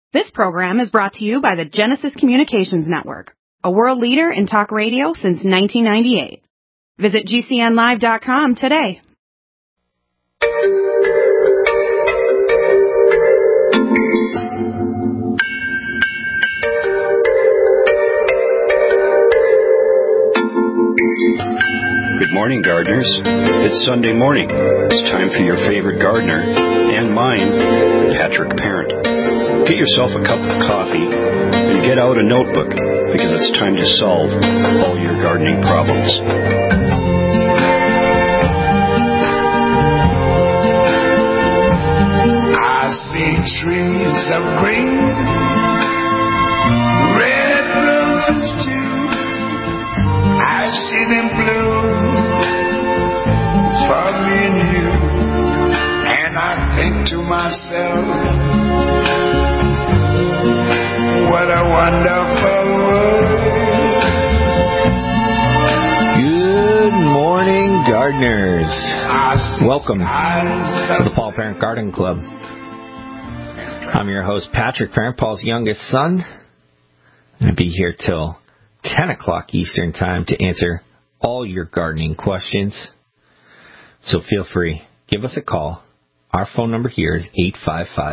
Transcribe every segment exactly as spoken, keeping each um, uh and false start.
This program is brought to you by the Genesis Communications Network, a world leader in talk radio since nineteen ninety-eight. Visit G C N live dot com today. Good morning, gardeners. It's Sunday morning. It's time for your favorite gardener, and mine, Patrick Parent. Get yourself a cup of coffee and get out a notebook, because it's time to solve all your gardening problems. I see trees of green, red roses too. I see them bloom for me and you, and I think to myself, what a wonderful world. Good morning, gardeners. Welcome to the Paul Parent Garden Club. I'm your host, Patrick Parent, Paul's youngest son. I'm going to be here till ten o'clock Eastern Time to answer all your gardening questions. So feel free, give us a call. Our phone number here is eight five five,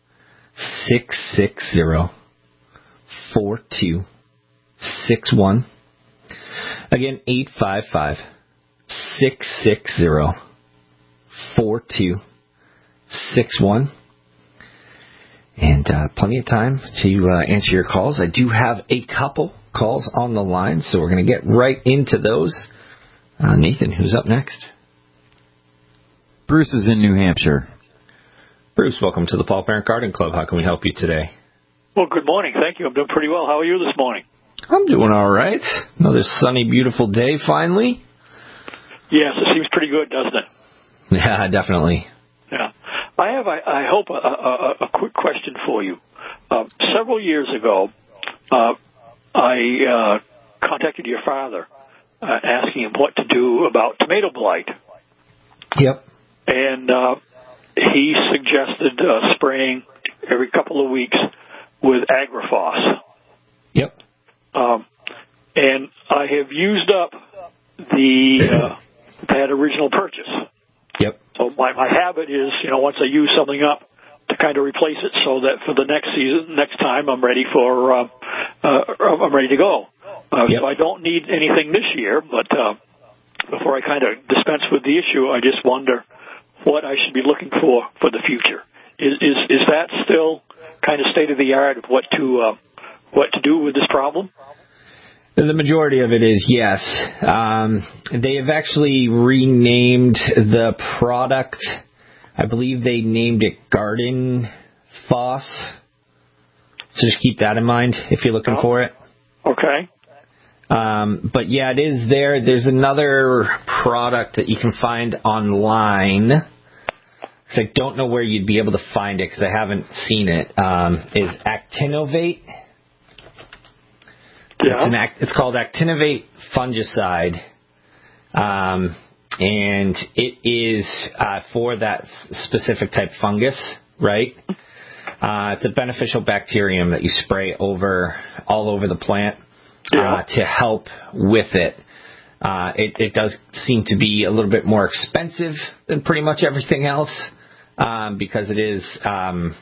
six six zero, four two six one. Again, eight five five, six six zero, four two six one. And uh, plenty of time to uh, answer your calls. I do have a couple calls on the line, so we're going to get right into those. Uh, Nathan, who's up next? Bruce is in New Hampshire. Bruce, welcome to the Paul Parent Garden Club. How can we help you today? Well, good morning. Thank you. I'm doing pretty well. How are you this morning? I'm doing all right. Another sunny, beautiful day, finally. Yes, it seems pretty good, doesn't it? Yeah, definitely. Yeah. I have, I, I hope, a, a, a quick question for you. Uh, several years ago, uh, I uh, contacted your father uh, asking him what to do about tomato blight. Yep. And uh, he suggested uh, spraying every couple of weeks with Agrifos. Yep. Um, and I have used up the uh, that original purchase. Yep. So my, my habit is, you know, once I use something up, to kind of replace it so that for the next season, next time, I'm ready for, uh, uh, I'm ready to go. Uh, yep. So I don't need anything this year, but uh, before I kind of dispense with the issue, I just wonder what I should be looking for for the future. Is is, is that still kind of state of the art of what to uh, what to do with this problem? The majority of it is yes. Um, they have actually renamed the product. I believe they named it Garden Foss. So just keep that in mind if you're looking oh. for it. Okay. Um, but yeah, it is there. There's another product that you can find online. Because I don't know where you'd be able to find it because I haven't seen it. Um, is Actinovate. Yeah. It's, an act, it's called Actinovate Fungicide, um, and it is uh, for that specific type fungus, right? Uh, it's a beneficial bacterium that you spray over all over the plant yeah. uh, to help with it. Uh, it. It does seem to be a little bit more expensive than pretty much everything else um, because it is um,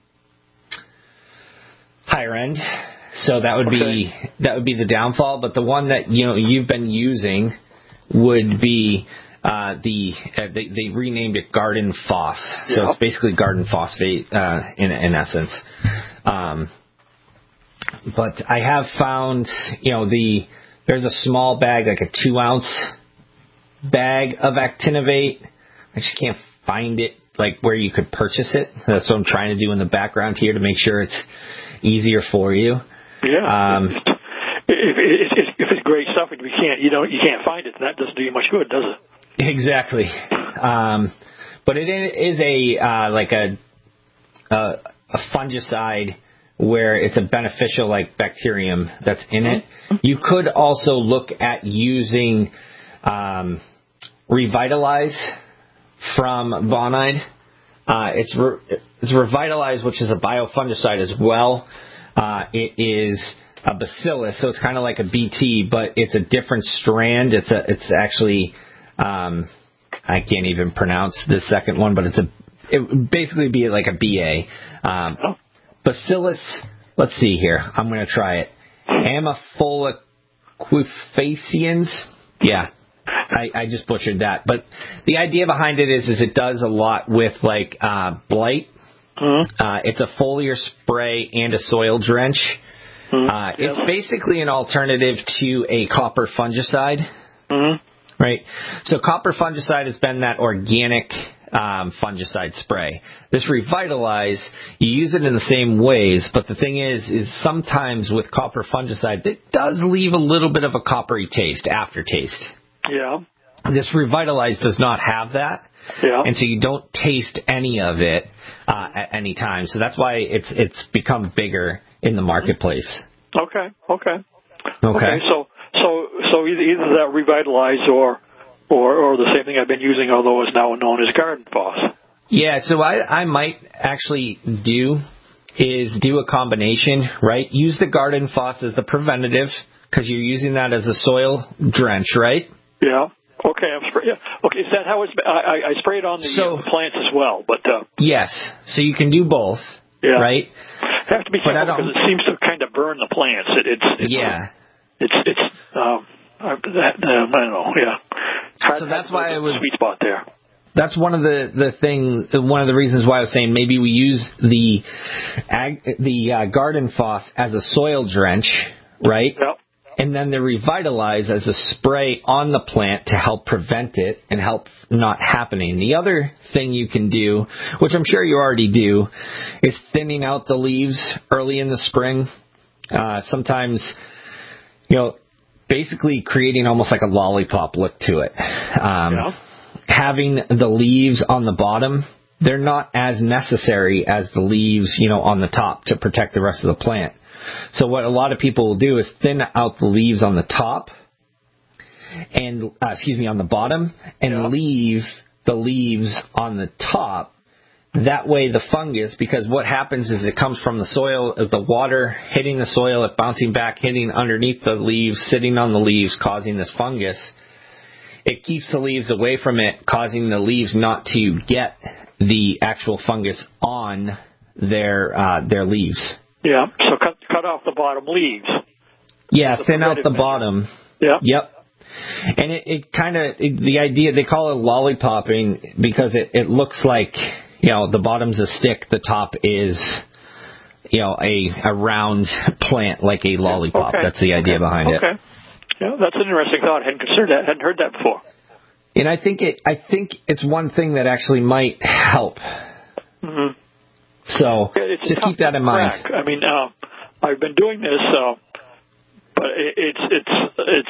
higher end. So that would okay. be that would be the downfall. But the one that you know you've been using would be uh, the uh, they, they renamed it Garden Foss. So yep. it's basically garden phosphate uh, in in essence. Um, but I have found you know the there's a small bag, like a two ounce bag of Actinovate. I just can't find it like where you could purchase it. That's what I'm trying to do in the background here to make sure it's easier for you. Yeah. Um, if, if, if it's great stuff and you can't, you don't, you can't find it, that doesn't do you much good, does it? Exactly. Um, but it is a uh, like a, a a fungicide where it's a beneficial like bacterium that's in it. You could also look at using um, Revitalize from Bonide. Uh, it's re- it's Revitalize, which is a biofungicide as well. Uh, it is a bacillus, so it's kind of like a B T, but it's a different strand. It's a, it's actually, um, I can't even pronounce the second one, but it's a, it would basically be like a B A. Um, bacillus, let's see here. I'm going to try it. Amphaloquifaciens. Yeah. I, I just butchered that. But the idea behind it is, is it does a lot with like, uh, blight. Mm-hmm. Uh, it's a foliar spray and a soil drench. Mm-hmm. Uh, it's basically an alternative to a copper fungicide. Mm-hmm. Right? So copper fungicide has been that organic um, fungicide spray. This Revitalize, you use it in the same ways, but the thing is, is sometimes with copper fungicide, it does leave a little bit of a coppery taste, aftertaste. Yeah. This Revitalize does not have that. Yeah. And so you don't taste any of it uh, at any time. So that's why it's it's become bigger in the marketplace. Okay. Okay. Okay. Okay. So so so either, either that Revitalize or or or the same thing I've been using, although it's now known as Garden Boss. Yeah. So I I might actually do is do a combination, right? Use the Garden Floss as the preventative because you're using that as a soil drench, right? Yeah. Okay, I'm spray- yeah. Okay, is that how it's? I, I spray it on the so, uh, plants as well, but uh, yes. So you can do both, yeah. right? I have to be careful because it seems to kind of burn the plants. It, it's, it's yeah. It's it's um uh, that um, I don't know. Yeah. Hard, so that's why it was sweet spot there. That's one of the the thing. One of the reasons why I was saying maybe we use the ag, the uh, Garden Floss as a soil drench, right? Yep. And then the Revitalize as a spray on the plant to help prevent it and help not happening. The other thing you can do, which I'm sure you already do, is thinning out the leaves early in the spring. Uh, sometimes, you know, basically creating almost like a lollipop look to it. Um, yeah. Having the leaves on the bottom, they're not as necessary as the leaves, you know, on the top to protect the rest of the plant. So what a lot of people will do is thin out the leaves on the top and, uh, excuse me, on the bottom and yeah. leave the leaves on the top. That way the fungus, because what happens is it comes from the soil, the water hitting the soil, it bouncing back, hitting underneath the leaves, sitting on the leaves, causing this fungus. It keeps the leaves away from it, causing the leaves not to get the actual fungus on their uh, their leaves. Yeah, so cut cut off the bottom leaves. Yeah, thin out the bottom. Yeah. Yep. And it, it kind of, the idea, they call it lollipopping because it, it looks like, you know, the bottom's a stick, the top is, you know, a, a round plant like a lollipop. Okay. That's the idea okay. behind okay. it. Okay. Yeah, that's an interesting thought. I hadn't considered that. I hadn't heard that before. And I think it, I think it's one thing that actually might help. Mm-hmm. So yeah, just keep that in mind. Crack. I mean, uh, I've been doing this, uh, but it, it's it's it's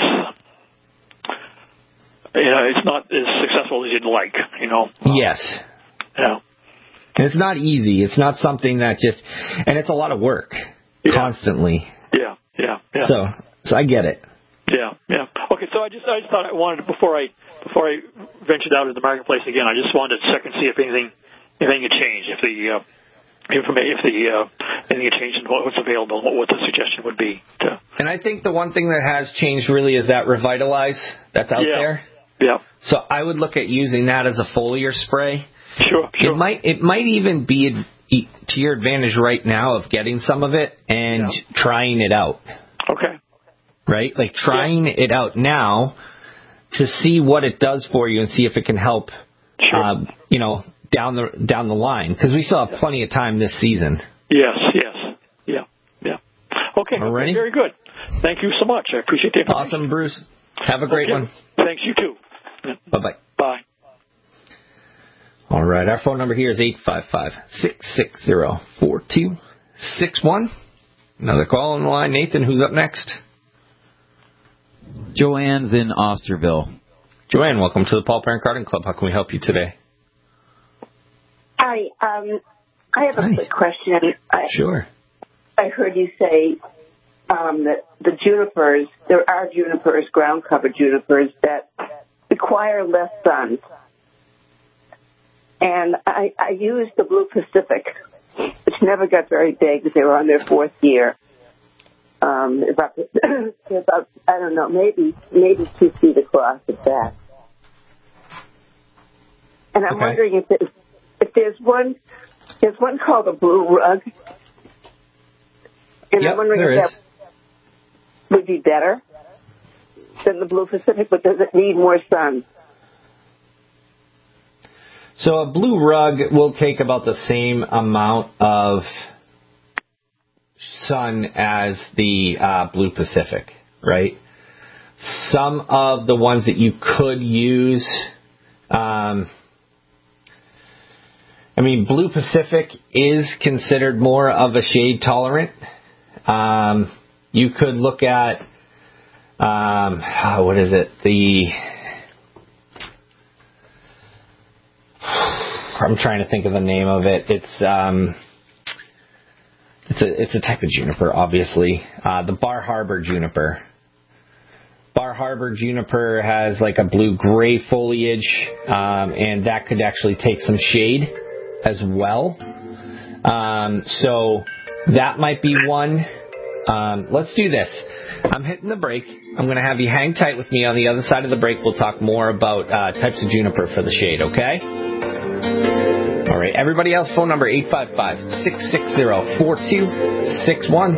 you know it's not as successful as you'd like. You know. Yes. Yeah. And it's not easy. It's not something that just, and it's a lot of work yeah. constantly. Yeah. Yeah. Yeah. So so I get it. Yeah. Yeah. Okay. So I just I just thought I wanted before I before I ventured out into the marketplace again, I just wanted to check and see if anything anything had changed, if the uh, information, if the uh, anything had changed and what's available, what, what the suggestion would be. To... And I think the one thing that has changed really is that Revitalize that's out yeah. there. Yeah. So I would look at using that as a foliar spray. Sure. Sure. It might it might even be to your advantage right now of getting some of it and yeah. trying it out. Okay. Right, like trying yeah. it out now to see what it does for you and see if it can help. Sure. Uh, you know. Down the down the line, because we still have plenty of time this season. Yes, yes, yeah, yeah. Okay, Alrighty. Very good. Thank you so much. I appreciate the information. Awesome, Bruce. Have a great okay. one. Thanks, you too. Bye bye. Bye. All right, our phone number here is eight five five, six six zero, four two six one. Another call on the line. Nathan, who's up next? Joanne's in Osterville. Joanne, welcome to the Paul Parent Garden Club. How can we help you today? Hi, um, I have a Hi. quick question. I, sure. I heard you say um, that the junipers, there are junipers, ground cover junipers, that require less sun. And I, I used the Blue Pacific, which never got very big because they were on their fourth year. Um, about, about, I don't know, maybe maybe two feet across at that. And I'm okay. wondering if there's, if there's one, there's one called the Blue Rug. And yep, I'm wondering if is. that would be better than the Blue Pacific, but does it need more sun? So a Blue Rug will take about the same amount of sun as the uh, Blue Pacific, right? Some of the ones that you could use, um, I mean, Blue Pacific is considered more of a shade tolerant. Um, you could look at, um, what is it? The, I'm trying to think of the name of it. It's, um, it's a, it's a type of juniper, obviously. Uh, the Bar Harbor juniper. Bar Harbor juniper has like a blue-gray foliage, um, and that could actually take some shade as well. Um, so that might be one. Um, let's do this. I'm hitting the break. I'm going to have you hang tight with me. On the other side of the break, we'll talk more about uh, types of juniper for the shade, okay? All right. Everybody else, phone number eight five five, six six zero, four two six one.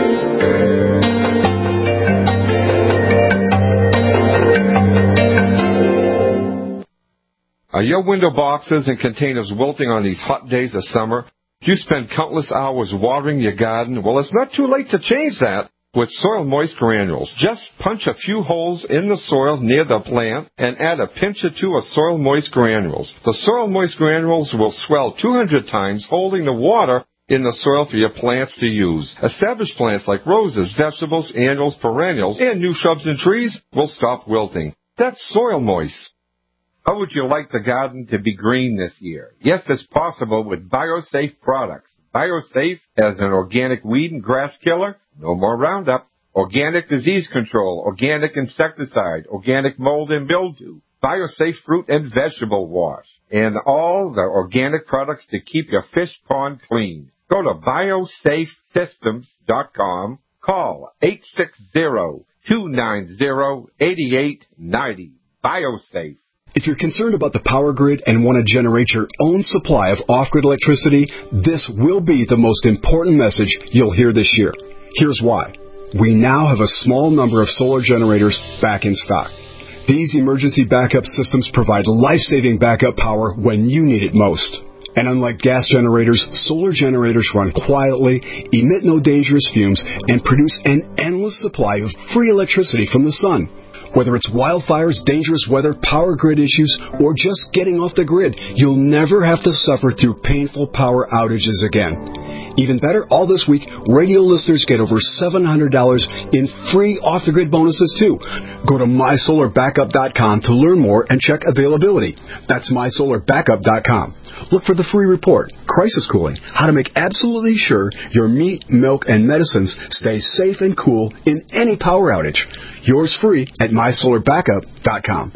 Are your window boxes and containers wilting on these hot days of summer? Do you spend countless hours watering your garden? Well, it's not too late to change that with Soil Moist Granules. Just punch a few holes in the soil near the plant and add a pinch or two of Soil Moist Granules. The Soil Moist Granules will swell two hundred times, holding the water in the soil for your plants to use. Established plants like roses, vegetables, annuals, perennials, and new shrubs and trees will stop wilting. That's Soil Moist. How would you like the garden to be green this year? Yes, it's possible with BioSafe products. BioSafe as an organic weed and grass killer, no more Roundup, organic disease control, organic insecticide, organic mold and mildew, BioSafe fruit and vegetable wash, and all the organic products to keep your fish pond clean. Go to biosafe systems dot com, call eight six zero, two nine zero, eight eight nine zero. BioSafe. If you're concerned about the power grid and want to generate your own supply of off-grid electricity, this will be the most important message you'll hear this year. Here's why. We now have a small number of solar generators back in stock. These emergency backup systems provide life-saving backup power when you need it most. And unlike gas generators, solar generators run quietly, emit no dangerous fumes, and produce an endless supply of free electricity from the sun. Whether it's wildfires, dangerous weather, power grid issues, or just getting off the grid, you'll never have to suffer through painful power outages again. Even better, all this week, radio listeners get over seven hundred dollars in free off-the-grid bonuses, too. Go to my solar backup dot com to learn more and check availability. That's my solar backup dot com. Look for the free report, Crisis Cooling, how to make absolutely sure your meat, milk, and medicines stay safe and cool in any power outage. Yours free at my solar backup dot com.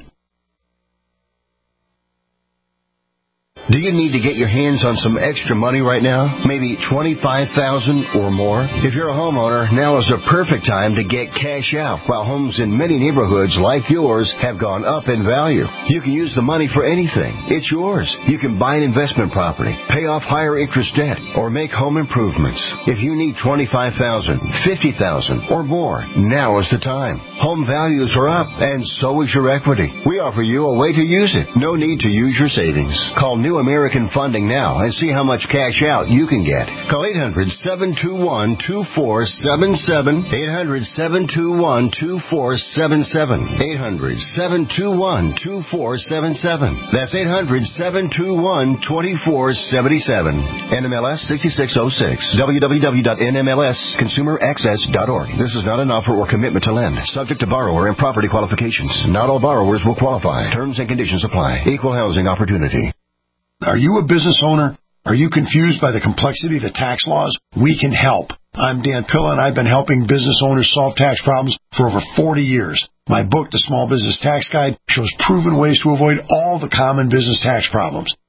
Do you need to get your hands on some extra money right now? Maybe twenty-five thousand dollars or more? If you're a homeowner, now is the perfect time to get cash out while homes in many neighborhoods like yours have gone up in value. You can use the money for anything. It's yours. You can buy an investment property, pay off higher interest debt, or make home improvements. If you need twenty-five thousand dollars, fifty thousand dollars, or more, now is the time. Home values are up, and so is your equity. We offer you a way to use it. No need to use your savings. Call New American Funding now and see how much cash out you can get. Call eight hundred, seven two one, two four seven seven, eight hundred, seven two one, two four seven seven, eight hundred, seven two one, two four seven seven. That's eight hundred, seven two one, two four seven seven. N M L S sixty-six oh six. w w w dot n m l s consumer access dot org. This is not an offer or commitment to lend. Subject to borrower and property qualifications. Not all borrowers will qualify. Terms and conditions apply. Equal housing opportunity. Are you a business owner? Are you confused by the complexity of the tax laws? We can help. I'm Dan Pilla, and I've been helping business owners solve tax problems for over forty years. My book, The Small Business Tax Guide, shows proven ways to avoid all the common business tax problems.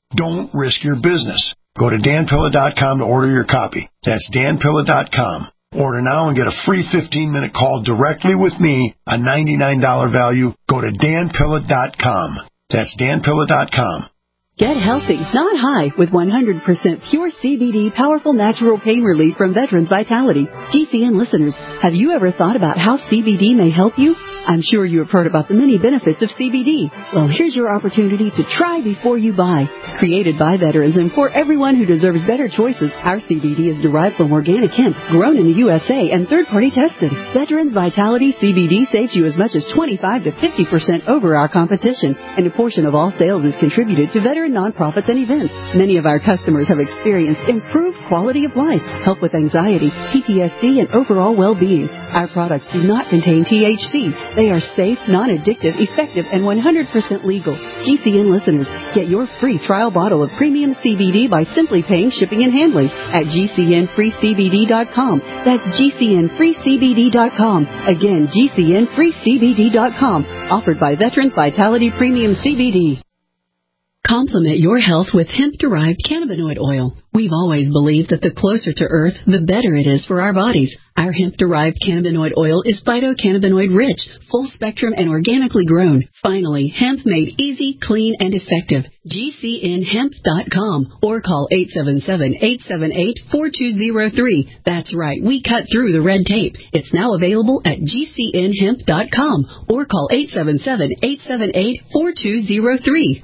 Don't risk your business. Go to dan pilla dot com to order your copy. That's dan pilla dot com. Order now and get a free fifteen-minute call directly with me, a ninety-nine dollars value. Go to dan pilla dot com. That's dan pilla dot com. Get healthy, not high, with one hundred percent pure C B D powerful natural pain relief from Veterans Vitality. G C N listeners, have you ever thought about how C B D may help you? I'm sure you have heard about the many benefits of C B D. Well, here's your opportunity to try before you buy. Created by veterans and for everyone who deserves better choices, our C B D is derived from organic hemp, grown in the U S A and third-party tested. Veterans Vitality C B D saves you as much as twenty-five to fifty percent over our competition, and a portion of all sales is contributed to veteran nonprofits and events. Many of our customers have experienced improved quality of life, help with anxiety, P T S D, and overall well-being. Our products do not contain T H C. They are safe, non-addictive, effective, and one hundred percent legal. G C N listeners, get your free trial bottle of premium C B D by simply paying shipping and handling at G C N free C B D dot com. That's G C N free C B D dot com. Again, G C N free C B D dot com. Offered by Veterans Vitality Premium C B D. Complement your health with hemp-derived cannabinoid oil. We've always believed that the closer to Earth, the better it is for our bodies. Our hemp-derived cannabinoid oil is phytocannabinoid rich, full spectrum, and organically grown. Finally, hemp made easy, clean, and effective. G C N hemp dot com or call eight seven seven, eight seven eight, four two zero three. That's right, we cut through the red tape. It's now available at G C N hemp dot com or call eight seven seven, eight seven eight, four two zero three.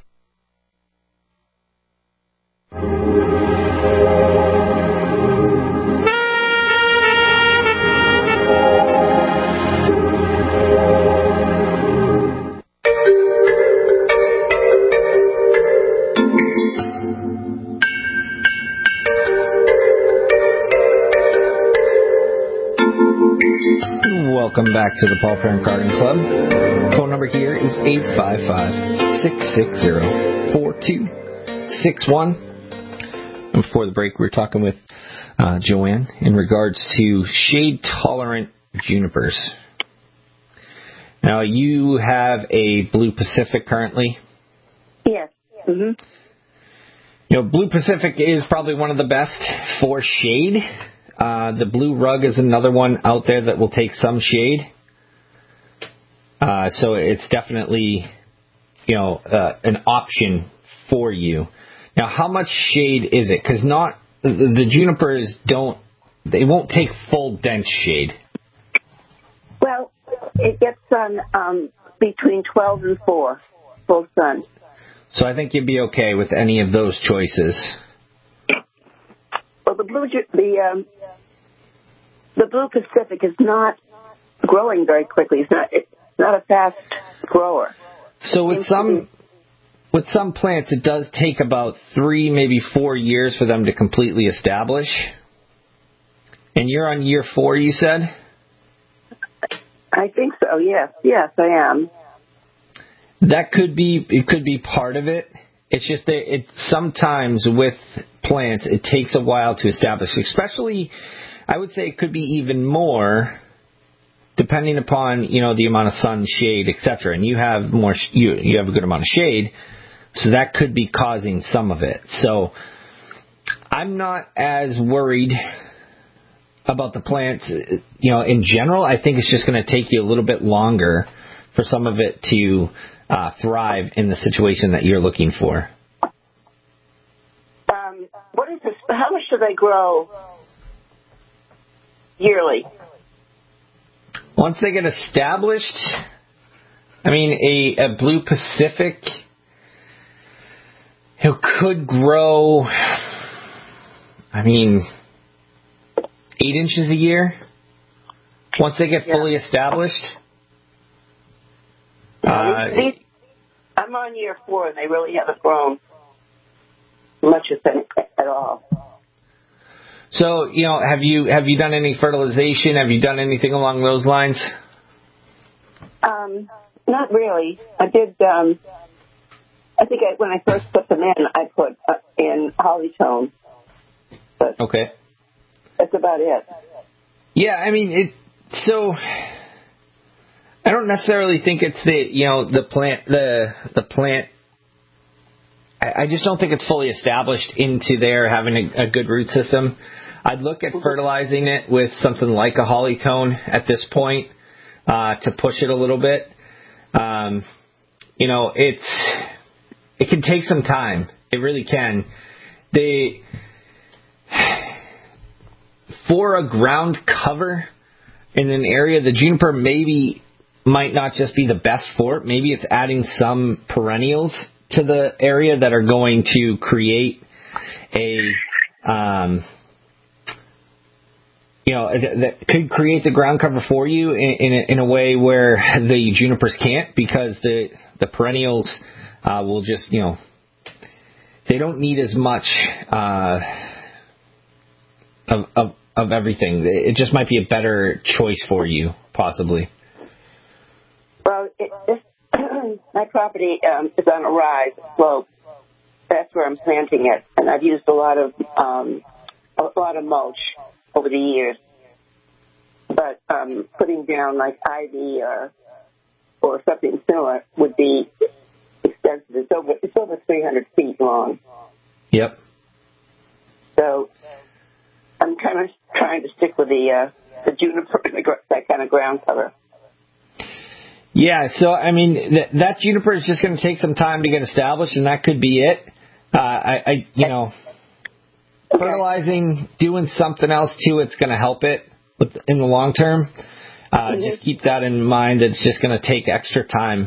Welcome back to the Paul Parent Garden Club. Phone number here is eight five five, six six zero, four two six one. And before the break, we were talking with uh, Joanne in regards to shade-tolerant junipers. Now, you have a Blue Pacific currently? Yes. Mm-hmm. You know, Blue Pacific is probably one of the best for shade. Uh, the Blue Rug is another one out there that will take some shade. Uh, so it's definitely, you know, uh, an option for you. Now, how much shade is it? Because not the, the junipers don't, they won't take full dense shade. Well, it gets sun um, between twelve and four, full sun. So I think you'd be okay with any of those choices. Well, the blue, the um, the Blue Pacific is not growing very quickly. It's not. It's not a fast grower. So with some with some plants, it does take about three, maybe four years for them to completely establish. And you're on year four, you said? I think so. Yes. Yes, I am. That could be. It could be part of it. It's just that it sometimes with plants, it takes a while to establish. Especially, I would say it could be even more, depending upon, you know, the amount of sun, shade, et cetera. And you have more, you you have a good amount of shade, so that could be causing some of it. So I'm not as worried about the plants, you know, in general. I think it's just going to take you a little bit longer for some of it to uh, thrive in the situation that you're looking for. Um, what is this? How much do they grow yearly? Once they get established, I mean, a, a Blue Pacific, it could grow, I mean, eight inches a year. Once they get yeah. fully established. Uh, these, I'm on year four, and they really haven't grown much of anything at all. So, you know, have you have you done any fertilization? Have you done anything along those lines? Um, not really. I did. Um, I think I, when I first put them in, I put uh, in Hollytone. But okay, that's about it. Yeah, I mean, it. So, I don't necessarily think it's the you know the plant the the plant I just don't think it's fully established into there having a, a good root system. I'd look at fertilizing it with something like a Hollytone at this point uh, to push it a little bit. Um, you know, it's it can take some time. It really can. They for a ground cover in an area, the juniper maybe might not just be the best for it. Maybe it's adding some perennials to the area that are going to create a, um, you know, that could create the ground cover for you in, in, a, in a way where the junipers can't, because the the perennials uh, will just, you know, they don't need as much uh, of, of of everything. It just might be a better choice for you, possibly. Well, it, this, my property um, is on a rise, slope. That's where I'm planting it, and I've used a lot of um, a lot of mulch over the years. But um, putting down like ivy or or something similar would be expensive. It's over it's over three hundred feet long. Yep. So I'm kind of trying to stick with the uh, the juniper, that kind of ground cover. Yeah, so, I mean, th- that juniper is just going to take some time to get established, and that could be it. Uh, I, I, you know, okay. fertilizing, doing something else to it's going to help it with, in the long term. Uh, mm-hmm. Just keep that in mind. That it's just going to take extra time.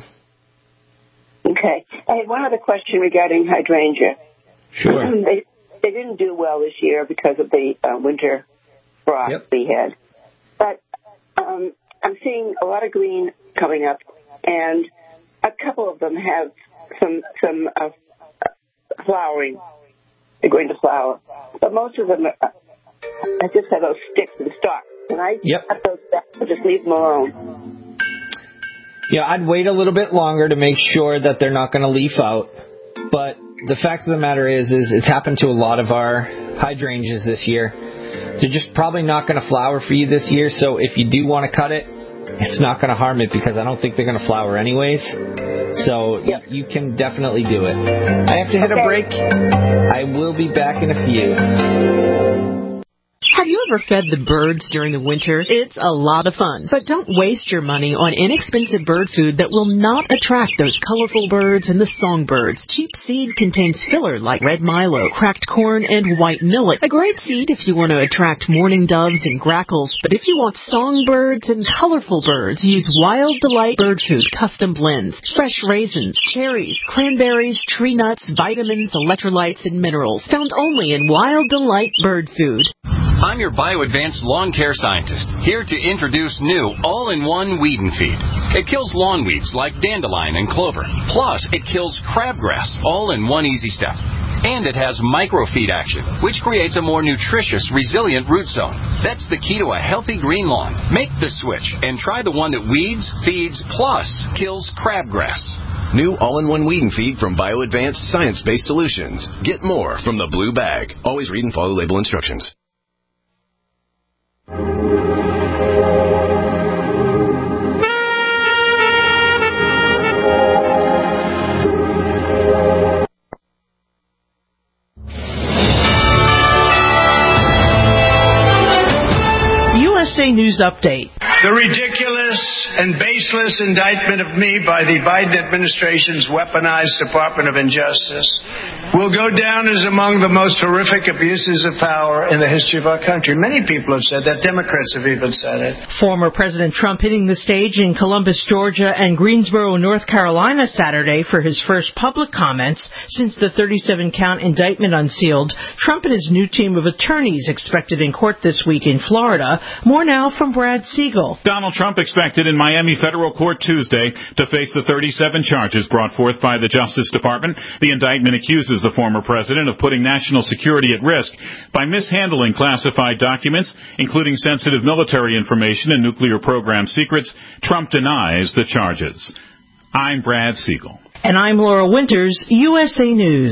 Okay. I had one other question regarding hydrangea. Sure. they, they didn't do well this year because of the uh, winter frost yep. we had. But um, I'm seeing a lot of green coming up, and a couple of them have some some uh, flowering. They're going to flower, but most of them, are, I just have those sticks and stalks. Can I yep. cut those back or just leave them alone? Yeah, I'd wait a little bit longer to make sure that they're not going to leaf out. But the fact of the matter is, is it's happened to a lot of our hydrangeas this year. They're just probably not going to flower for you this year. So if you do want to cut it, it's not going to harm it, because I don't think they're going to flower anyways. So yep. y- you can definitely do it. I have to hit okay. a break. I will be back in a few. Have you ever fed the birds during the winter? It's a lot of fun. But don't waste your money on inexpensive bird food that will not attract those colorful birds and the songbirds. Cheap seed contains filler like red milo, cracked corn, and white millet. A great seed if you want to attract mourning doves and grackles. But if you want songbirds and colorful birds, use Wild Delight Bird Food Custom Blends. Fresh raisins, cherries, cranberries, tree nuts, vitamins, electrolytes, and minerals. Found only in Wild Delight Bird Food. I'm your BioAdvanced lawn care scientist, here to introduce new all-in-one weed and feed. It kills lawn weeds like dandelion and clover. Plus, it kills crabgrass, all in one easy step. And it has microfeed action, which creates a more nutritious, resilient root zone. That's the key to a healthy green lawn. Make the switch and try the one that weeds, feeds, plus kills crabgrass. New all-in-one weed and feed from BioAdvanced science-based solutions. Get more from the blue bag. Always read and follow label instructions. U S A News Update. The ridiculous and baseless indictment of me by the Biden administration's weaponized Department of Injustice will go down as among the most horrific abuses of power in the history of our country. Many people have said that. Democrats have even said it. Former President Trump hitting the stage in Columbus, Georgia and Greensboro, North Carolina Saturday for his first public comments since the thirty-seven count indictment unsealed. Trump and his new team of attorneys expected in court this week in Florida. More now from Brad Siegel. Donald Trump expected in Miami federal court Tuesday to face the thirty-seven charges brought forth by the Justice Department. The indictment accuses the former president of putting national security at risk by mishandling classified documents, including sensitive military information and nuclear program secrets. Trump denies the charges. I'm Brad Siegel. And I'm Laura Winters, U S A News.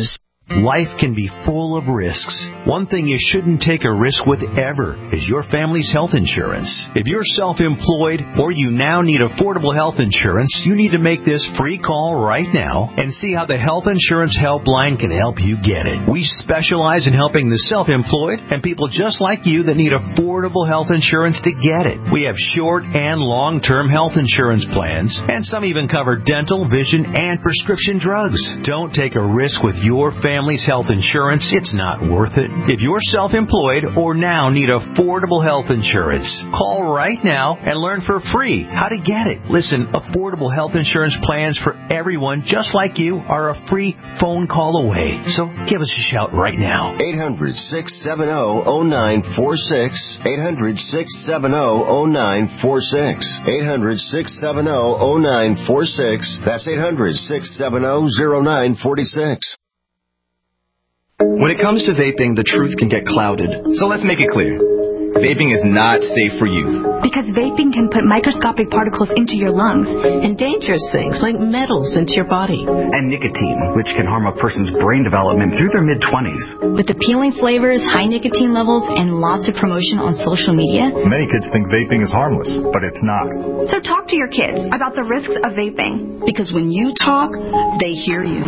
Life can be full of risks. One thing you shouldn't take a risk with ever is your family's health insurance. If you're self-employed or you now need affordable health insurance, you need to make this free call right now and see how the Health Insurance Helpline can help you get it. We specialize in helping the self-employed and people just like you that need affordable health insurance to get it. We have short and long-term health insurance plans, and some even cover dental, vision, and prescription drugs. Don't take a risk with your family. Family's health insurance, it's not worth it. If you're self-employed or now need affordable health insurance, call right now and learn for free how to get it. Listen, affordable health insurance plans for everyone just like you are a free phone call away. So give us a shout right now. eight hundred, six seven zero, zero nine four six. eight hundred, six seven zero, zero nine four six. eight hundred, six seven zero, zero nine four six. That's eight hundred, six seven zero, zero nine four six. When it comes to vaping, the truth can get clouded. So let's make it clear. Vaping is not safe for youth. Because vaping can put microscopic particles into your lungs. And dangerous things like metals into your body. And nicotine, which can harm a person's brain development through their mid-twenties. With appealing flavors, high nicotine levels, and lots of promotion on social media. Many kids think vaping is harmless, but it's not. So talk to your kids about the risks of vaping. Because when you talk, they hear you.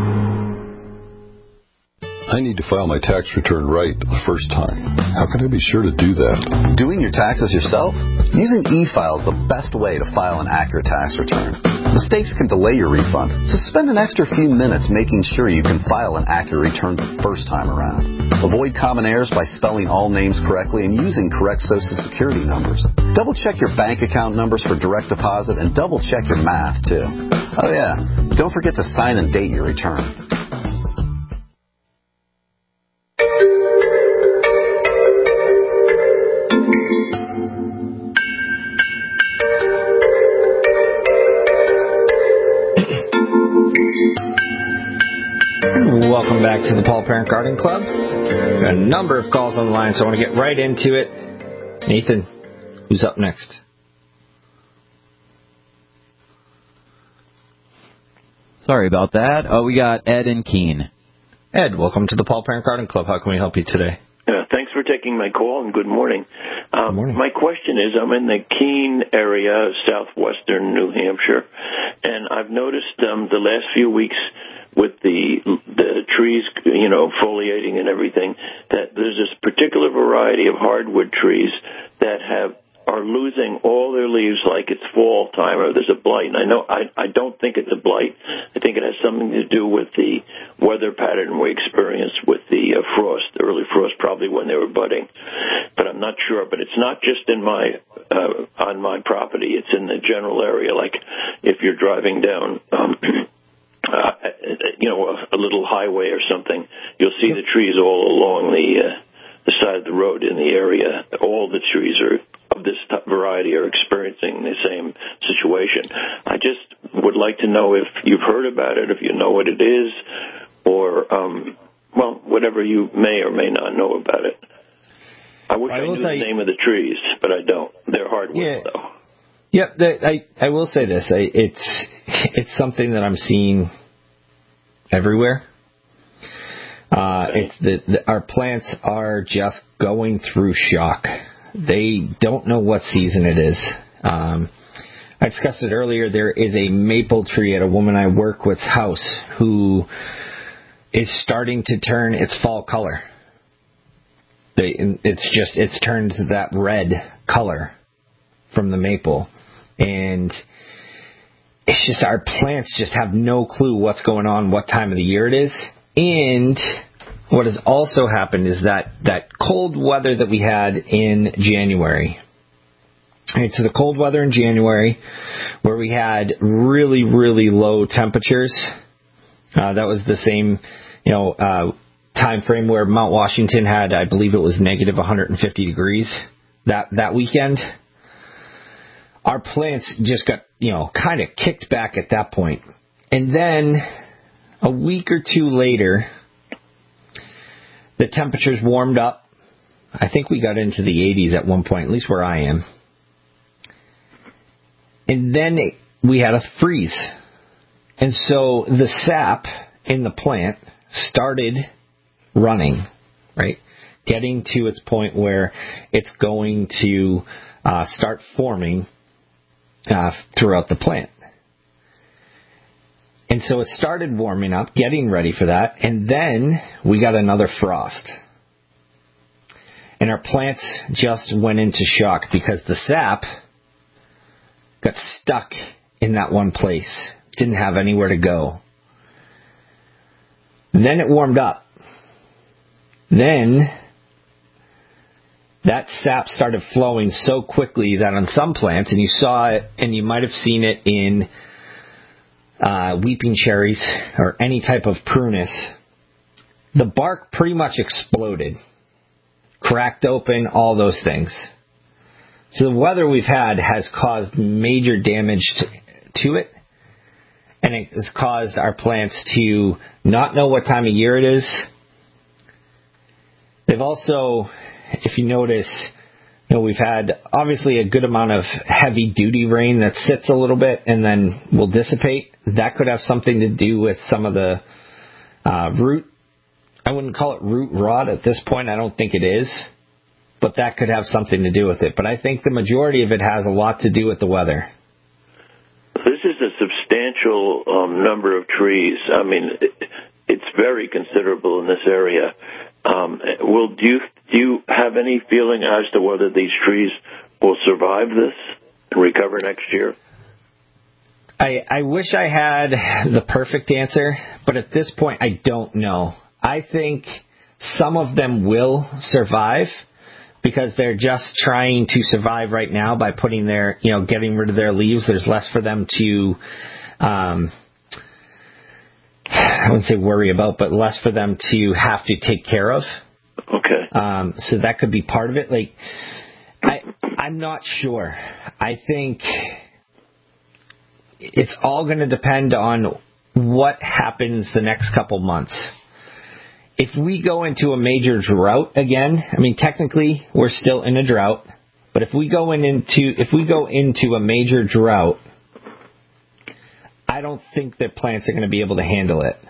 I need to file my tax return right the first time. How can I be sure to do that? Doing your taxes yourself? Using e-file is the best way to file an accurate tax return. Mistakes can delay your refund, so spend an extra few minutes making sure you can file an accurate return the first time around. Avoid common errors by spelling all names correctly and using correct Social Security numbers. Double check your bank account numbers for direct deposit and double check your math too. Oh yeah, don't forget to sign and date your return. Welcome back to the Paul Parent Garden Club. Got a number of calls on the line, so I want to get right into it. Nathan, who's up next? Sorry about that. Oh, we got Ed and Keene. Ed, welcome to the Paul Parent Garden Club. How can we help you today? Uh, thanks for taking my call, and good morning. Um, good morning. My question is, I'm in the Keene area, southwestern New Hampshire, and I've noticed um, the last few weeks with the the trees, you know, foliating and everything, that there's this particular variety of hardwood trees that have are losing all their leaves like it's fall time or there's a blight. And I know I I don't think it's a blight. I think it has something to do with the weather pattern we experienced with the uh, frost, the early frost, probably when they were budding. But I'm not sure. But it's not just in my uh, on my property. It's in the general area. Like if you're driving down. Um, Uh, you know, a, a little highway or something, you'll see the trees all along the uh, the side of the road in the area. All the trees are of this variety are experiencing the same situation. I just would like to know if you've heard about it, if you know what it is, or, um, well, whatever you may or may not know about it. I wish I, I knew the name of the trees, but I don't. They're hardwood, yeah. though. Yep, the, I I will say this. I, it's it's something that I'm seeing everywhere. Uh, it's the, the our plants are just going through shock. They don't know what season it is. Um, I discussed it earlier. There is a maple tree at a woman I work with's house who is starting to turn its fall color. They, it's just it's turned that red color from the maple. And it's just our plants just have no clue what's going on, what time of the year it is. And what has also happened is that, that cold weather that we had in January. Right, so the cold weather in January where we had really, really low temperatures. Uh, that was the same, you know, uh, time frame where Mount Washington had, I believe it was negative one hundred fifty degrees that, that weekend. Our plants just got, you know, kind of kicked back at that point. And then a week or two later, the temperatures warmed up. I think we got into the eighties at one point, at least where I am. And then it, we had a freeze. And so the sap in the plant started running, right? Getting to its point where it's going to uh, start forming uh, throughout the plant. And so it started warming up, getting ready for that, and then we got another frost. And our plants just went into shock because the sap got stuck in that one place, didn't have anywhere to go. Then it warmed up. Then that sap started flowing so quickly that on some plants, and you saw it, and you might have seen it in uh, weeping cherries or any type of prunus, the bark pretty much exploded, cracked open, all those things. So the weather we've had has caused major damage to, to it, and it has caused our plants to not know what time of year it is. They've also, if you notice, you know, we've had obviously a good amount of heavy-duty rain that sits a little bit and then will dissipate. That could have something to do with some of the uh, root. I wouldn't call it root rot at this point. I don't think it is. But that could have something to do with it. But I think the majority of it has a lot to do with the weather. This is a substantial um, number of trees. I mean, it, it's very considerable in this area. Um, will do you, do you have any feeling as to whether these trees will survive this and recover next year? I, I wish I had the perfect answer, but at this point I don't know. I think some of them will survive because they're just trying to survive right now by putting their, you know, getting rid of their leaves. There's less for them to, um, I wouldn't say worry about, but less for them to have to take care of. Okay. Um, so that could be part of it. Like, I, I'm not sure. I think it's all going to depend on what happens the next couple months. If we go into a major drought again, I mean, technically we're still in a drought, but if we go in into if we go into a major drought, I don't think that plants are going to be able to handle it.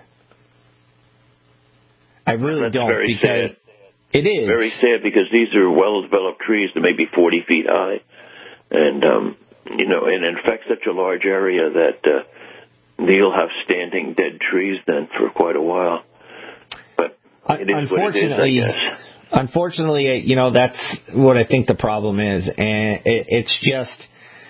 I really That's don't, very because sad. It is very sad because these are well-developed trees that may be forty feet high, and um, you know, and infect such a large area that uh, you'll have standing dead trees then for quite a while. It is unfortunately, what it is, I guess. Unfortunately, you know, that's what I think the problem is. And it, it's just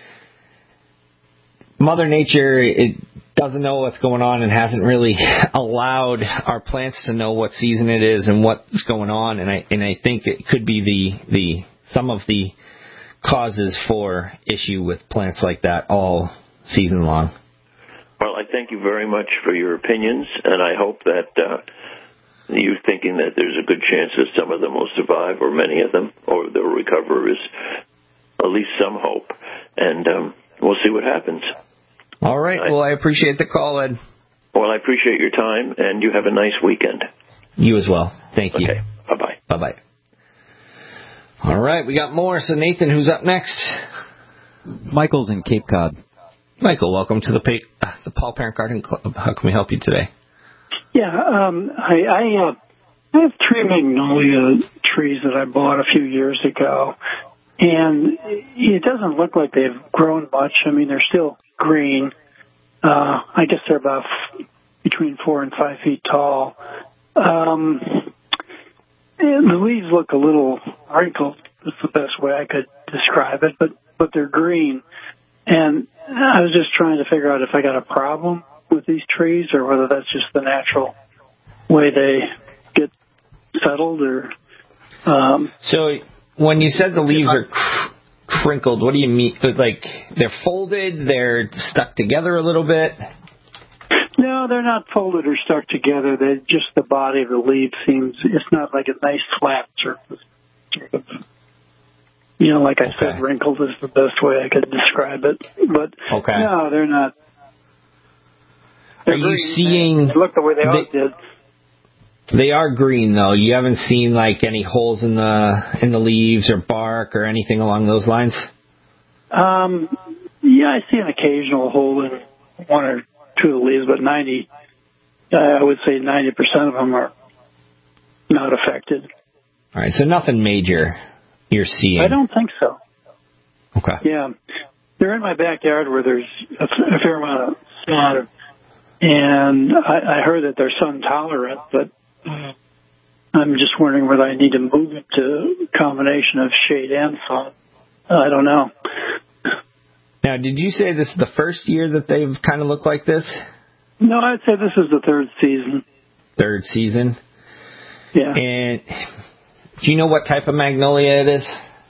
Mother Nature, it doesn't know what's going on and hasn't really allowed our plants to know what season it is and what's going on. And I and I think it could be the, the some of the causes for issue with plants like that all season long. Well, I thank you very much for your opinions, and I hope that uh, you thinking that there's a good chance that some of them will survive, or many of them, or they'll recover, is at least some hope. And um, we'll see what happens. All right. I, well, I appreciate the call, Ed. Well, I appreciate your time, and you have a nice weekend. You as well. Thank you. Okay. Bye-bye. Bye-bye. All right. We got more. So, Nathan, who's up next? Michael's in Cape Cod. Michael, welcome to the, uh, the Paul Parent Garden Club. How can we help you today? Yeah, um, I I, uh, I have three magnolia trees that I bought a few years ago, and it doesn't look like they've grown much. I mean, they're still green. Uh, I guess they're about f- between four and five feet tall. Um, and the leaves look a little wrinkled. That's the best way I could describe it, but but they're green. And I was just trying to figure out if I got a problem with these trees, or whether that's just the natural way they get settled, or um, so when you said the leaves are cr- crinkled, what do you mean? Like they're folded, they're stuck together a little bit? No, they're not folded or stuck together. They just the body of the leaf seems, it's not like a nice flat surface. Sort of, you know, like I okay. said, wrinkled is the best way I could describe it. But okay. no, they're not. Are you seeing... They look the way they, they always did. They are green, though. You haven't seen, like, any holes in the in the leaves or bark or anything along those lines? Um, yeah, I see an occasional hole in one or two of the leaves, but ninety I would say ninety percent of them are not affected. All right, so nothing major you're seeing. I don't think so. Okay. Yeah. They're in my backyard where there's a, a fair amount of sun, and I, I heard that they're sun tolerant, but uh, I'm just wondering whether I need to move it to a combination of shade and sun. I don't know. Now, did you say this is the first year that they've kind of looked like this? No, I'd say this is the third season. Third season? Yeah. And do you know what type of magnolia it is?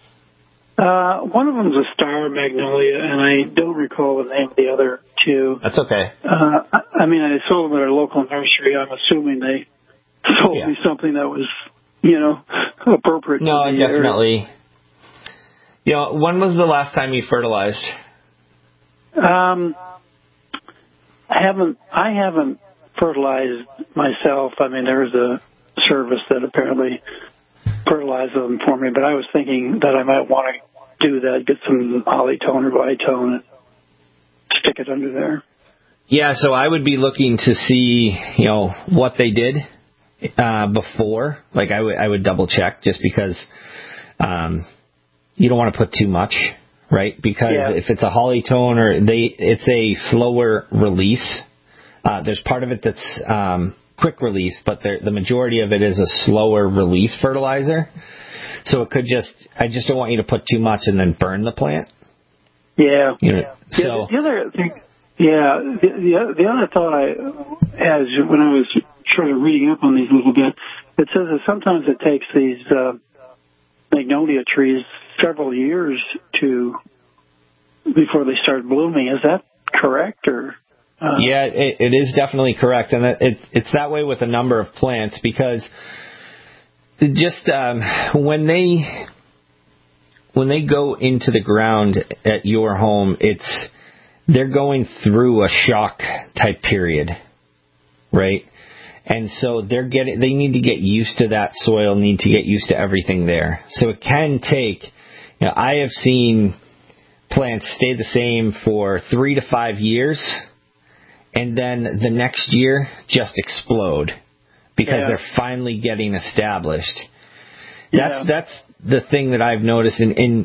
Uh, one of them's a star magnolia, and I don't recall the name of the other two. That's okay. Uh, I, I mean, I sold them at a local nursery. I'm assuming they sold yeah. me something that was, you know, appropriate. No, to the definitely. area. You know, when was the last time you fertilized? Um, I haven't. I haven't fertilized myself. I mean, there's a service that apparently fertilizes them for me, but I was thinking that I might want to do that, get some Polytone or Vitone and stick it under there. Yeah, so I would be looking to see, you know, what they did uh, before. Like I would, I would double check just because um, you don't want to put too much, right? Because yeah. if it's a Polytone or they, it's a slower release. Uh, there's part of it that's um, quick release, but the majority of it is a slower release fertilizer. So it could just, I just don't want you to put too much and then burn the plant. Yeah. You know, yeah. So the, the other thing, yeah, the, the the other thought I had when I was sort of reading up on these a little bit, it says that sometimes it takes these uh, magnolia trees several years to before they start blooming. Is that correct or? Uh, yeah, it, it is definitely correct, and it, it, it's that way with a number of plants because just um, when they when they go into the ground at your home, it's they're going through a shock type period, right? And so they're getting they need to get used to that soil, need to get used to everything there. So it can take. You know, I have seen plants stay the same for three to five years. And then the next year just explode because yeah. they're finally getting established. Yeah. That's that's the thing that I've noticed, and, and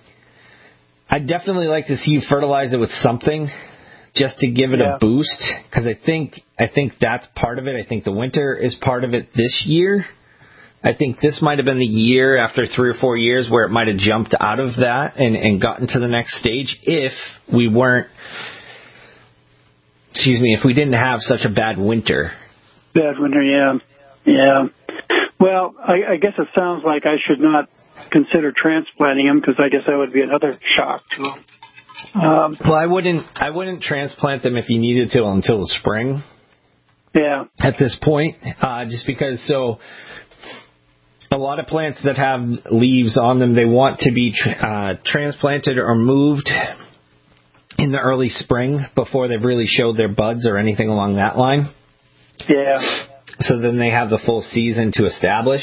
I'd definitely like to see you fertilize it with something just to give it yeah. a boost because I think I think that's part of it. I think the winter is part of it this year. I think this might have been the year after three or four years where it might have jumped out of that and, and gotten to the next stage if we weren't. Excuse me, if we didn't have such a bad winter. Bad winter, yeah. Yeah. Well, I, I guess it sounds like I should not consider transplanting them because I guess that would be another shock to them. Um, well, I wouldn't I wouldn't transplant them if you needed to until the spring. Yeah. At this point, uh, just because so a lot of plants that have leaves on them, they want to be uh, transplanted or moved in the early spring before they've really showed their buds or anything along that line. Yeah. So then they have the full season to establish.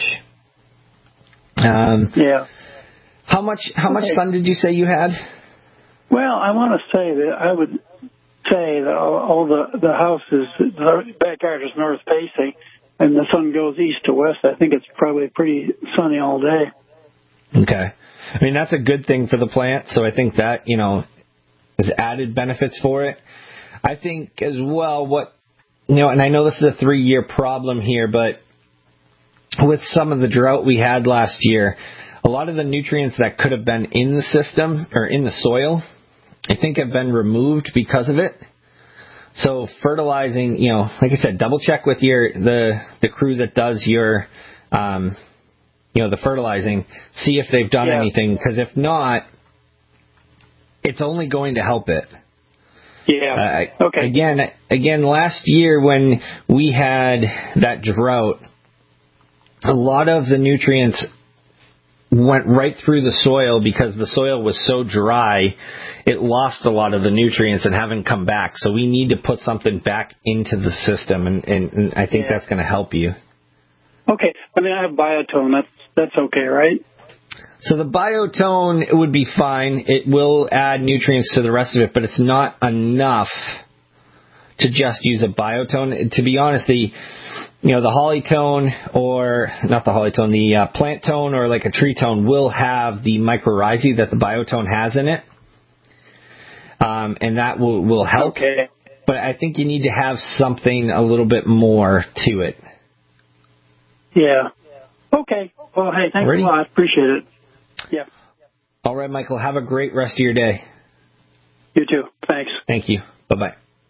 Um, yeah. How much how much okay. sun did you say you had? Well, I want to say that I would say that all, all the, the houses, the backyard is north facing, and the sun goes east to west. I think it's probably pretty sunny all day. Okay. I mean, that's a good thing for the plant, so I think that, you know, is added benefits for it. I think as well what, you know, and I know this is a three-year problem here, but with some of the drought we had last year, a lot of the nutrients that could have been in the system or in the soil, I think have been removed because of it. So fertilizing, you know, like I said, double check with your the the crew that does your, um, you know, the fertilizing, see if they've done yeah. anything, because if not, it's only going to help it. Yeah. Uh, okay. Again, again, last year when we had that drought, a lot of the nutrients went right through the soil because the soil was so dry, it lost a lot of the nutrients and haven't come back. So we need to put something back into the system, and, and, and I think yeah. that's going to help you. Okay. I mean, I have Biotone. That's that's okay, right? So the Biotone would be fine. It will add nutrients to the rest of it, but it's not enough to just use a biotone. To be honest, the you know the Hollytone or not the Hollytone, the uh, plant tone or like a tree tone will have the mycorrhizae that the biotone has in it, um, and that will will help. Okay. But I think you need to have something a little bit more to it. Yeah. Okay. Well, hey, thanks Ready? a lot. Appreciate it. Yeah. All right, Michael. Have a great rest of your day. You too. Thanks. Thank you. Bye-bye.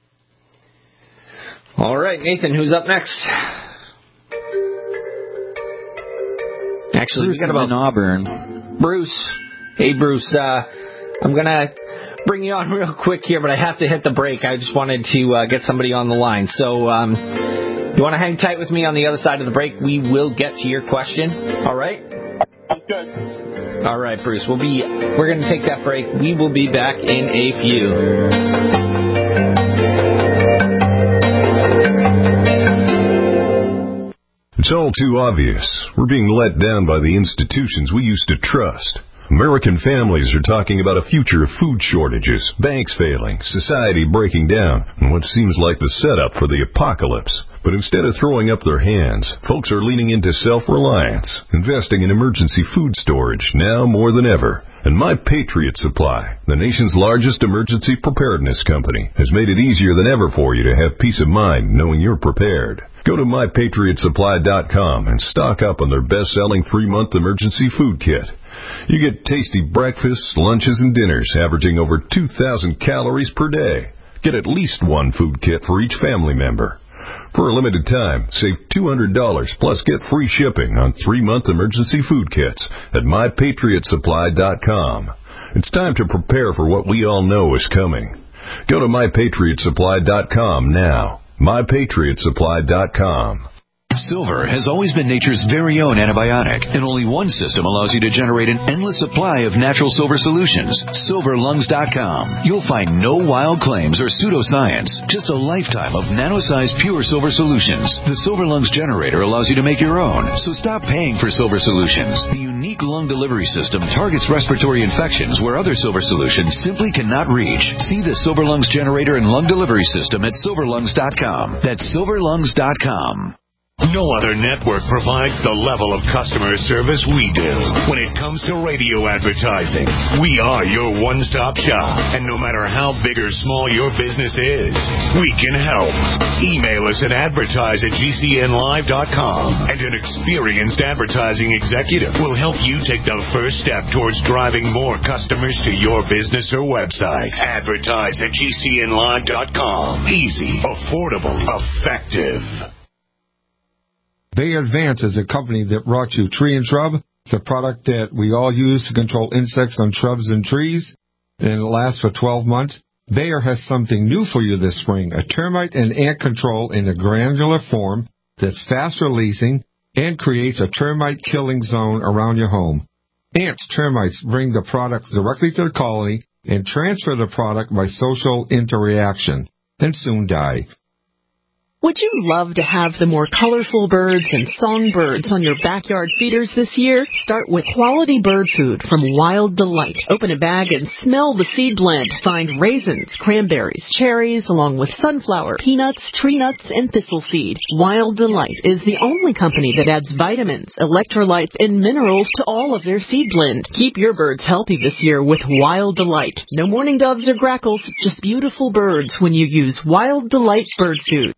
All right, Nathan, who's up next? Actually, Bruce we got about in Auburn. Bruce. Hey, Bruce. Uh, I'm going to bring you on real quick here, but I have to hit the break. I just wanted to uh, get somebody on the line. So um, you want to hang tight with me on the other side of the break? We will get to your question. All right? Good. All right, Bruce. We'll be, we're going to take that break. We will be back in a few. It's all too obvious. We're being let down by the institutions we used to trust. American families are talking about a future of food shortages, banks failing, society breaking down, and what seems like the setup for the apocalypse. But instead of throwing up their hands, folks are leaning into self-reliance, investing in emergency food storage now more than ever. And My Patriot Supply, the nation's largest emergency preparedness company, has made it easier than ever for you to have peace of mind knowing you're prepared. Go to my patriot supply dot com and stock up on their best-selling three-month emergency food kit. You get tasty breakfasts, lunches, and dinners averaging over two thousand calories per day. Get at least one food kit for each family member. For a limited time, save two hundred dollars plus get free shipping on three-month emergency food kits at my patriot supply dot com. It's time to prepare for what we all know is coming. Go to my patriot supply dot com now. my patriot supply dot com. Silver has always been nature's very own antibiotic, and only one system allows you to generate an endless supply of natural silver solutions. silver lungs dot com. You'll find no wild claims or pseudoscience, just a lifetime of nano-sized pure silver solutions. The Silver Lungs generator allows you to make your own, so stop paying for silver solutions. The unique lung delivery system targets respiratory infections where other silver solutions simply cannot reach. See the Silver Lungs generator and lung delivery system at silver lungs dot com. That's silver lungs dot com. No other network provides the level of customer service we do. When it comes to radio advertising, we are your one-stop shop. And no matter how big or small your business is, we can help. Email us at advertise at g c n live dot com, and an experienced advertising executive will help you take the first step towards driving more customers to your business or website. Advertise at g c n live dot com. Easy, affordable, effective. Bayer Advance is a company that brought you Tree and Shrub. It's a product that we all use to control insects on shrubs and trees, and it lasts for twelve months. Bayer has something new for you this spring, a termite and ant control in a granular form that's fast releasing and creates a termite killing zone around your home. Ants, termites bring the product directly to the colony and transfer the product by social interaction, and soon die. Would you love to have the more colorful birds and songbirds on your backyard feeders this year? Start with quality bird food from Wild Delight. Open a bag and smell the seed blend. Find raisins, cranberries, cherries, along with sunflower, peanuts, tree nuts, and thistle seed. Wild Delight is the only company that adds vitamins, electrolytes, and minerals to all of their seed blend. Keep your birds healthy this year with Wild Delight. No mourning doves or grackles, just beautiful birds when you use Wild Delight bird food.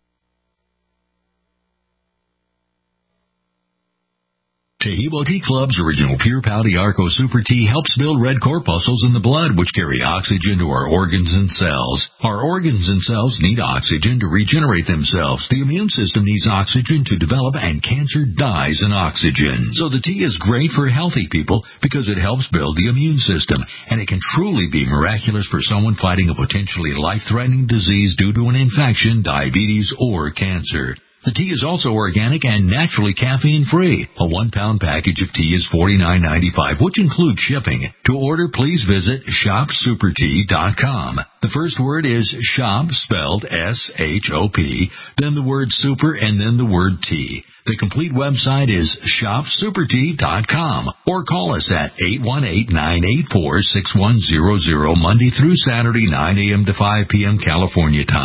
Taheebo Tea Club's original Pure Pouty Arco Super Tea helps build red corpuscles in the blood, which carry oxygen to our organs and cells. Our organs and cells need oxygen to regenerate themselves. The immune system needs oxygen to develop, and cancer dies in oxygen. So the tea is great for healthy people because it helps build the immune system, and it can truly be miraculous for someone fighting a potentially life-threatening disease due to an infection, diabetes, or cancer. The tea is also organic and naturally caffeine-free. A one-pound package of tea is forty-nine ninety-five, which includes shipping. To order, please visit shop super tea dot com. The first word is shop, spelled S H O P, then the word super, and then the word tea. The complete website is shop super tea dot com, or call us at eight one eight, nine eight four, six one zero zero Monday through Saturday, nine a.m. to five p.m. California time.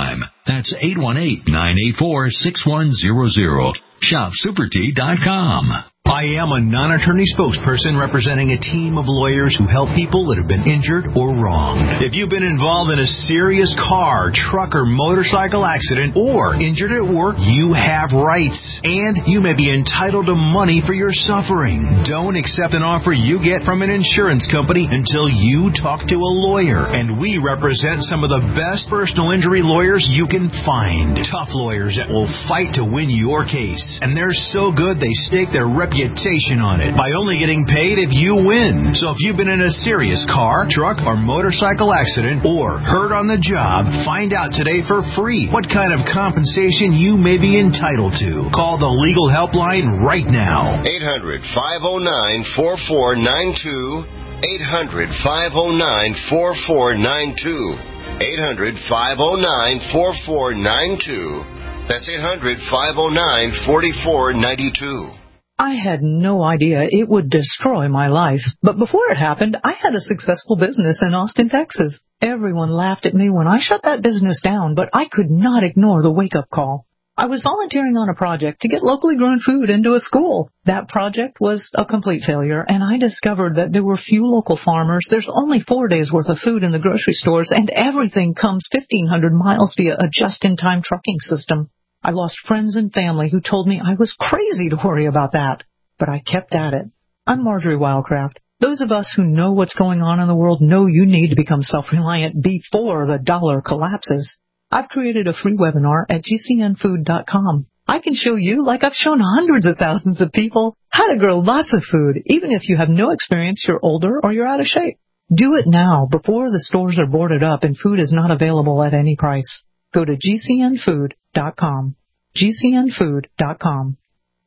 That's eight one eight, nine eight four, six one zero zero. shop super tea dot com. I am a non-attorney spokesperson representing a team of lawyers who help people that have been injured or wronged. If you've been involved in a serious car, truck, or motorcycle accident or injured at work, you have rights, and you may be entitled to money for your suffering. Don't accept an offer you get from an insurance company until you talk to a lawyer, and we represent some of the best personal injury lawyers you can find. Tough lawyers that will fight to win your case, and they're so good they stake their reputation on it by only getting paid if you win. So if you've been in a serious car, truck, or motorcycle accident or hurt on the job, find out today for free what kind of compensation you may be entitled to. Call the legal helpline right now. eight hundred, five oh nine, four four nine two. eight hundred, five oh nine, four four nine two. eight hundred, five oh nine, four four nine two. That's eight hundred, five oh nine, four four nine two. I had no idea it would destroy my life. But before it happened, I had a successful business in Austin, Texas. Everyone laughed at me when I shut that business down, but I could not ignore the wake-up call. I was volunteering on a project to get locally grown food into a school. That project was a complete failure, and I discovered that there were few local farmers. There's only four days' worth of food in the grocery stores, and everything comes fifteen hundred miles via a just-in-time trucking system. I lost friends and family who told me I was crazy to worry about that, but I kept at it. I'm Marjorie Wildcraft. Those of us who know what's going on in the world know you need to become self-reliant before the dollar collapses. I've created a free webinar at G C N food dot com. I can show you, like I've shown hundreds of thousands of people, how to grow lots of food, even if you have no experience, you're older, or you're out of shape. Do it now, before the stores are boarded up and food is not available at any price. Go to G C N food dot com. G C N food dot com.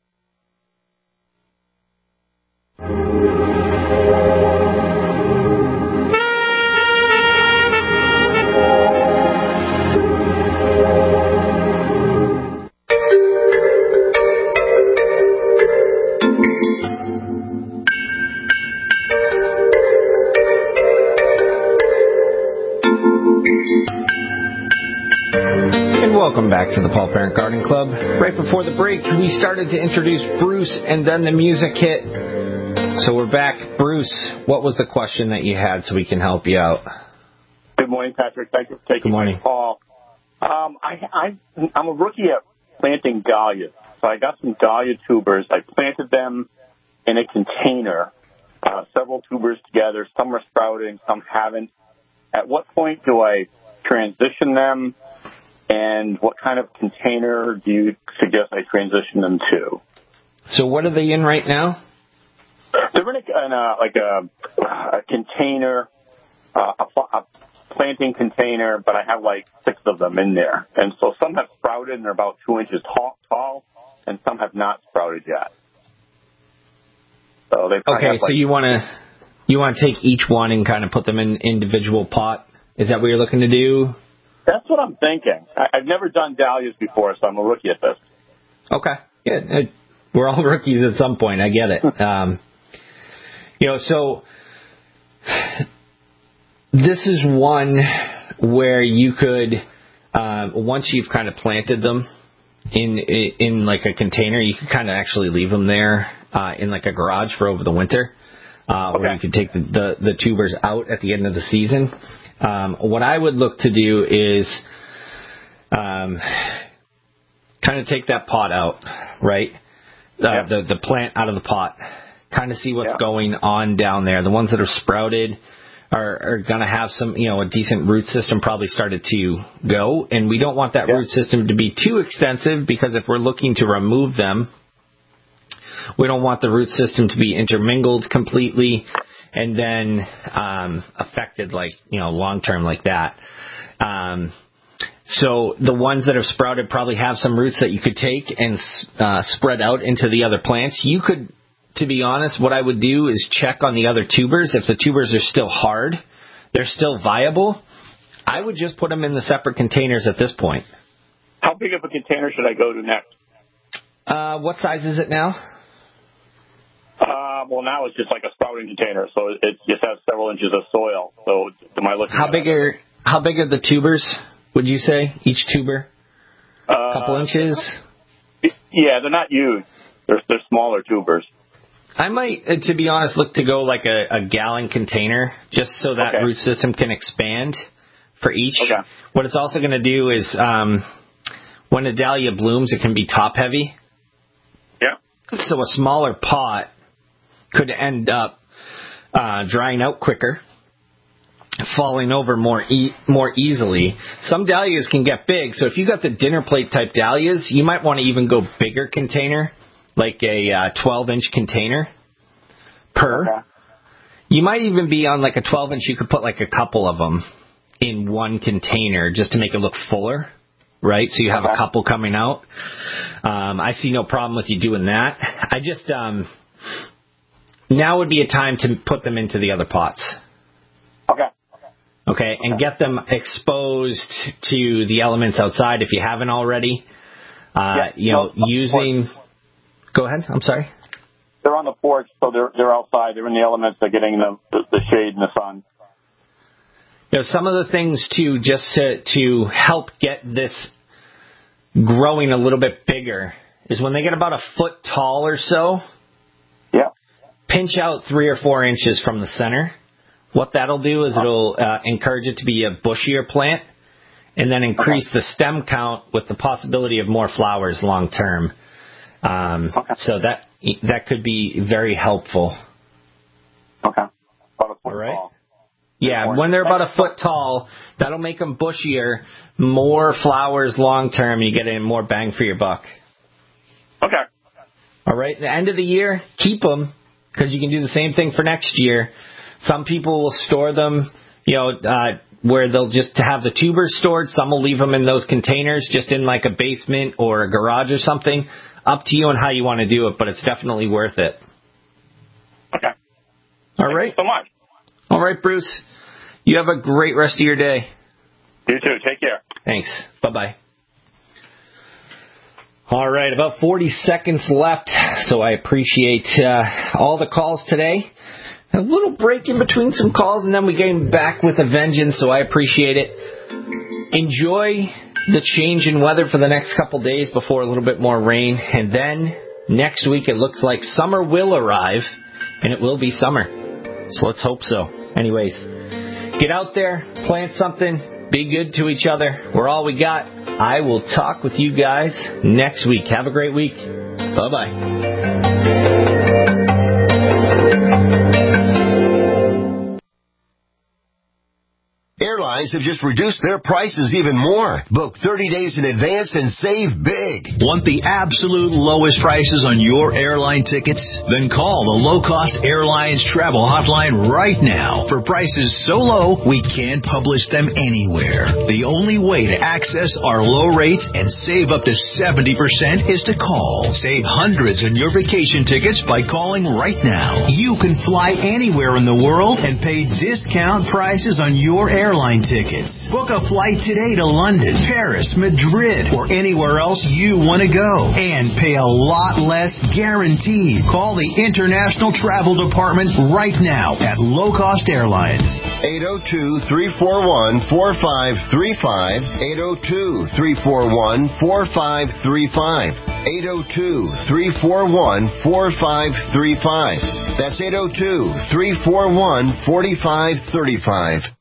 Welcome back to the Paul Parent Garden Club. Right before the break, we started to introduce Bruce, and then the music hit. So we're back. Bruce, what was the question that you had so we can help you out? Good morning, Patrick. Thank you for taking Good morning. my call. Um, I, I, I'm a rookie at planting dahlias. So I got some dahlia tubers. I planted them in a container, uh, several tubers together. Some are sprouting, some haven't. At what point do I transition them? And what kind of container do you suggest I transition them to? So what are they in right now? They're in a, in a like a, a container, uh, a, a planting container, but I have like six of them in there. And so some have sprouted and they're about two inches tall, tall and some have not sprouted yet. So they okay, have, like, so you want to you want to take each one and kind of put them in individual pot? Is that what you're looking to do? That's what I'm thinking. I, I've never done dahlias before, so I'm a rookie at this. Okay. Yeah, it, we're all rookies at some point. I get it. um, you know, so this is one where you could, uh, once you've kind of planted them in in like a container, you can kind of actually leave them there uh, in like a garage for over the winter, uh, okay. Where you could take the, the, the tubers out at the end of the season. Um, what I would look to do is um, kind of take that pot out, right? Uh, yeah. The the plant out of the pot. Kind of see what's yeah. going on down there. The ones that are sprouted are, are going to have some, you know, a decent root system probably started to go. And we don't want that yeah. root system to be too extensive because if we're looking to remove them, we don't want the root system to be intermingled completely. And then um, affected like, you know, long-term like that. Um, so the ones that have sprouted probably have some roots that you could take and uh, spread out into the other plants. You could, to be honest, what I would do is check on the other tubers. If the tubers are still hard, they're still viable, I would just put them in the separate containers at this point. How big of a container should I go to next? Uh, what size is it now? Uh, well, now it's just like a sprouting container, so it just has several inches of soil. So am I looking? How big are how big are the tubers? would you say, each tuber? A Uh, couple inches? Yeah, they're not huge. They're, they're smaller tubers. I might, uh, to be honest, look to go like a, a gallon container just so that Okay. root system can expand for each. Okay. What it's also going to do is um, when a dahlia blooms, it can be top heavy. Yeah. So a smaller pot could end up uh, drying out quicker, falling over more e- more easily. Some dahlias can get big, so if you got the dinner plate type dahlias, you might want to even go bigger container, like a uh, twelve inch container per. Okay. You might even be on like a twelve inch, you could put like a couple of them in one container just to make it look fuller, right? So you have Okay. a couple coming out. Um, I see no problem with you doing that. I just, um, now would be a time to put them into the other pots. Okay. Okay, and get them exposed to the elements outside if you haven't already. Uh, Yeah, you know, no, using... Go ahead, I'm sorry. They're on the porch, so they're they're outside. They're in the elements. They're getting the, the, the shade and the sun. You know, some of the things, too, just to, to help get this growing a little bit bigger is when they get about a foot tall or so, yeah. pinch out three or four inches from the center. What that'll do is it'll uh, encourage it to be a bushier plant and then increase the stem count with the possibility of more flowers long term. Um, Okay. So that that could be very helpful. Okay. About a foot All right. tall. Yeah, when they're about a foot tall, that'll make them bushier, more flowers long term. You get in more bang for your buck. Okay. All right. At the end of the year, keep them because you can do the same thing for next year. Some people will store them, you know, uh, where they'll just have the tubers stored. Some will leave them in those containers just in like a basement or a garage or something. Up to you on how you want to do it, but it's definitely worth it. Okay. All right. Thank you so much. All right, Bruce. You have a great rest of your day. You too. Take care. Thanks. Bye-bye. All right, about forty seconds left, so I appreciate uh, all the calls today. A little break in between some calls, and then we came back with a vengeance, so I appreciate it. Enjoy the change in weather for the next couple days before a little bit more rain, and then next week it looks like summer will arrive, and it will be summer. So let's hope so. Anyways, get out there, plant something, be good to each other. We're all we got. I will talk with you guys next week. Have a great week. Bye-bye. Airlines have just reduced their prices even more. Book thirty days in advance and save big. Want the absolute lowest prices on your airline tickets? Then call the Low Cost Airlines Travel Hotline right now. For prices so low, we can't publish them anywhere. The only way to access our low rates and save up to seventy percent is to call. Save hundreds on your vacation tickets by calling right now. You can fly anywhere in the world and pay discount prices on your airline tickets. Book a flight today to London, Paris, Madrid, or anywhere else you want to go. And pay a lot less guaranteed. Call the International Travel Department right now at Low Cost Airlines. eight oh two, three four one, four five three five. eight oh two, three four one, four five three five. eight oh two, three four one, four five three five. That's eight oh two, three four one, four five three five.